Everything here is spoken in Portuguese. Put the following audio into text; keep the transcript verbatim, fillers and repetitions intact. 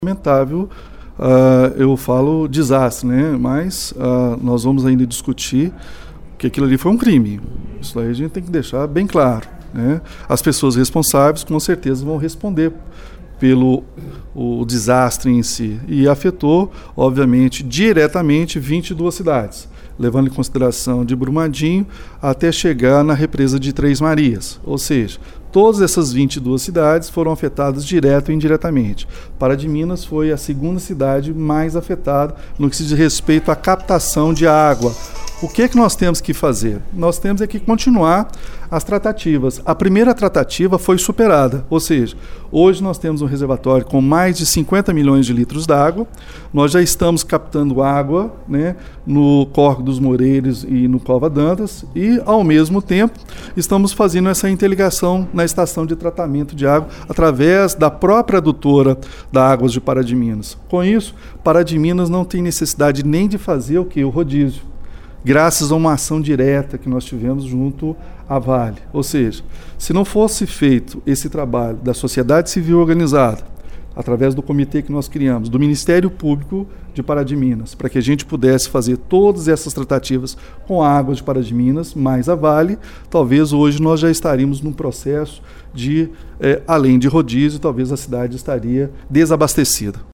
lamentável, uh, eu falo desastre, né? Mas uh, nós vamos ainda discutir que aquilo ali foi um crime. Isso aí a gente tem que deixar bem claro, né? As pessoas responsáveis com certeza vão responder pelo o desastre em si, e afetou, obviamente, diretamente vinte e duas cidades, levando em consideração de Brumadinho até chegar na represa de Três Marias, ou seja, todas essas vinte e duas cidades foram afetadas direto e indiretamente. Pará de Minas foi a segunda cidade mais afetada no que se diz respeito à captação de água. O que é que nós temos que fazer? Nós temos é que continuar as tratativas. A primeira tratativa foi superada, ou seja, hoje nós temos um reservatório com mais de cinquenta milhões de litros d'água, nós já estamos captando água, né, no Córrego dos Moreiros e no Cova Dantas e, ao mesmo tempo, estamos fazendo essa interligação na estação de tratamento de água através da própria adutora da Águas de Pará de Minas. Com isso, Pará de Minas não tem necessidade nem de fazer o que? O rodízio, graças a uma ação direta que nós tivemos junto à Vale. Ou seja, se não fosse feito esse trabalho da sociedade civil organizada, através do comitê que nós criamos, do Ministério Público de Pará de Minas, para que a gente pudesse fazer todas essas tratativas com a Água de Pará de Minas, mais a Vale, talvez hoje nós já estaríamos num processo de, eh, além de rodízio, talvez a cidade estaria desabastecida.